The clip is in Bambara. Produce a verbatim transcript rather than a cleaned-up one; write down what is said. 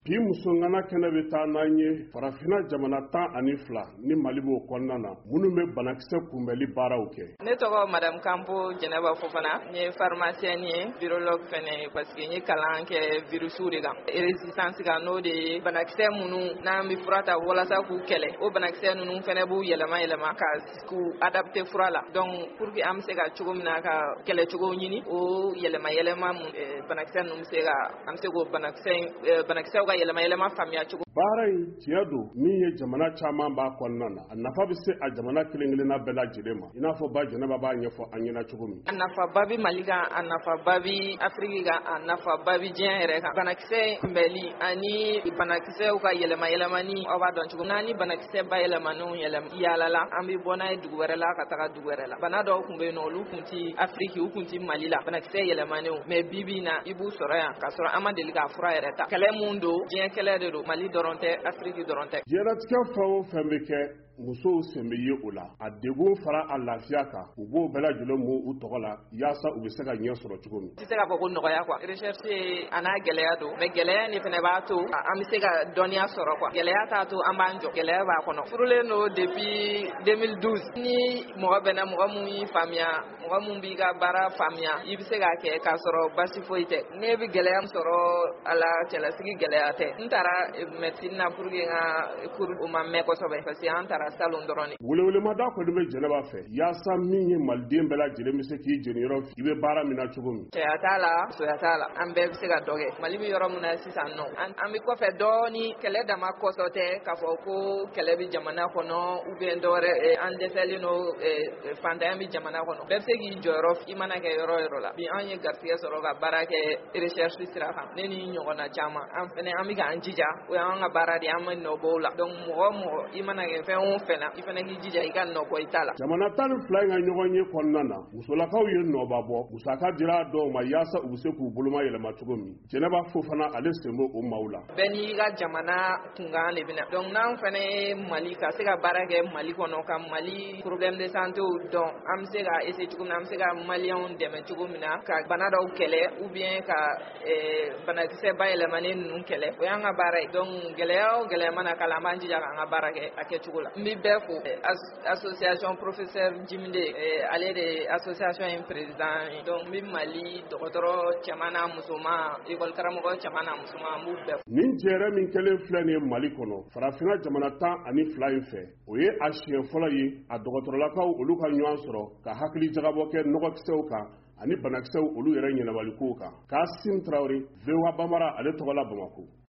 bi musongana kɛnɛ bɛ taa n'an ye farafina jamana tan ani fila ni Mali b'o kɔnɔna na minnu bɛ banakisɛ kunbɛli baaraw kɛ. Ne tɔgɔ Madame Kampo Jɛnɛba Fofana, n ye pharmacienne ye, virologue fɛnɛ parce que n ye kalan kɛ virusiw de kan. Résistance kan n'o de ye banakisɛ minnu n'an bɛ fura ta walasa k'u kɛlɛ. O banakisɛ ninnu fɛnɛ b'u yɛlɛma yɛlɛma ka k'u adapter fura la. Donc pour que an bɛ se ka cogo min na ka kɛlɛcogo ɲini o yɛlɛma yɛlɛma banakisɛ ninnu bɛ se ka an bɛ se k'o banakisɛ banakisɛw ka yɛlɛma yɛlɛma faamuya cogo. Baara in tiɲɛ don min ye jamana caman b'a kɔnɔna na a nafa bɛ se a jamana kelen kelenna bɛɛ lajɛlen ma i n'a fɔ ba Jɛnɛba b'a ɲɛfɔ an ɲɛna cogo min. A nafaba bɛ Mali kan, a nafaba bɛ Afiriki kan, a nafaba bɛ diɲɛ yɛrɛ kan. Banakisɛ kunbɛli ani banakisɛw ka yɛlɛma yɛlɛmani aw b'a dɔn cogo min na ni banakisɛ bayɛlɛmaniw yɛlɛma yaalala an bɛ bɔ n'a ye dugu wɛrɛ la ka taga dugu wɛrɛ la. Bana dɔw tun bɛ yen nɔ olu tun tɛ Afiriki u tun tɛ Mali la banakisɛ yɛlɛmaniw mais bi bi in na i b'u sɔrɔ yan k'a sɔrɔ an ma deli k'a fura yɛrɛ ta. Kɛlɛ mun don diɲɛ kɛlɛ de don Mali dɔrɔn tɛ Afiriki dɔrɔn tɛ. Diɲɛlatigɛ fɛn o fɛn bɛ kɛ musow sen bɛ ye o la a degun fara a lafiya kan u b'o bɛɛ lajɛlen mu u tɔgɔ la yaasa u bɛ se ka ɲɛ sɔrɔ cogo min. Tɛ se k'a fɔ ko nɔgɔya quoi recherche a n'a gɛlɛya don mais gɛlɛya ni fɛnɛ b'a to an bɛ se ka dɔnniya sɔrɔ quoi gɛlɛya t'a to an b'an jɔ gɛlɛya b'a kɔnɔ furulen don depuis deux mille douze ni mɔgɔ bɛnna mɔgɔ mun y'i faamuya mɔgɔ mun b'i ka baara faamuya i bɛ se k'a kɛ k'a sɔrɔ basi foyi tɛ ne bɛ gɛlɛya min sɔrɔ a la cɛlasigi gɛlɛya tɛ n taara médecine na pour que n ka cours o ma mɛn kosɛbɛ parce que an taara salon dɔrɔn de. Welewelemada kɔni bɛ Jɛnɛba fɛ yaasa min ye maliden bɛɛ lajɛlen bɛ se k'i jeniyɔrɔ i bɛ baara min na cogo min. Cɛya t'a la musoya t'a la an bɛɛ bɛ se ka dɔ kɛ Mali bɛ yɔrɔ min na sisan nɔ an bɛ kɔfɛ dɔɔni kɛlɛ dama kɔsɔ tɛ k'a fɔ ko kɛlɛ bɛ jamana kɔnɔ ou bien dɔwɛrɛ an dɛsɛlen don fantanya bɛ jamana kɔnɔ bɛɛ bɛ se k'i jɔyɔrɔ i mana kɛ yɔrɔ yɔrɔ la bi an ye garisɛgɛ sɔrɔ ka baara kɛ recherche sira kan ne ni ɲɔgɔnna caman an fɛnɛ an bɛ k'an jija o y'an ka baara de an ma nɔ bɔ o la donc mɔgɔ mɔgɔ i mana kɛ fɛn o fɛn na i fana k'i jija i ka nɔ bɔ i ta la. Jamana tan ni fila in ka ɲɔgɔn ye kɔnɔna na musolakaw ye nɔba bɔ musaka dira dɔw ma yaasa u bɛ se k'u boloma yɛlɛma cogo min Jɛnɛba Fofana ale sen bɔ o maaw la. Bɛɛ n'i ka jamana kunkan de bɛna donc n'an fana ye Mali ka se ka baara kɛ Mali kɔnɔ ka Mali problème de santé dɔn an bɛ se ka essayer cogo min na an bɛ se ka maliyɛnw dɛmɛ cogo min na ka bana dɔw kɛlɛ ou bien ka banakisɛ bayɛlɛmanen ninnu kɛlɛ o y'an ka baara ye donc gɛlɛya o gɛlɛya mana k'a la an b'an jija k'an ka baara kɛ a kɛcogo la. N bɛ bɛɛ fo association professeur Jimide ale de association in président donc n bɛ Mali dɔgɔtɔrɔ cɛman n'a musoman école karamɔgɔ cɛman n'a musoman n b'u bɛɛ fo. Nin jɛrɛ min kɛlen filɛ nin ye Mali kɔnɔ farafina jamana tan ani fila in fɛ o ye a siɲɛ fɔlɔ ye a dɔgɔtɔrɔlakaw olu ka ɲɔgɔn sɔrɔ ka hakili jagabɔ kɛ nɔgɔkisɛw kan ani banakisɛw olu yɛrɛ ɲɛnabaliko kan Kasim Traoré V O A Bambara ale tɔgɔ la Bamako.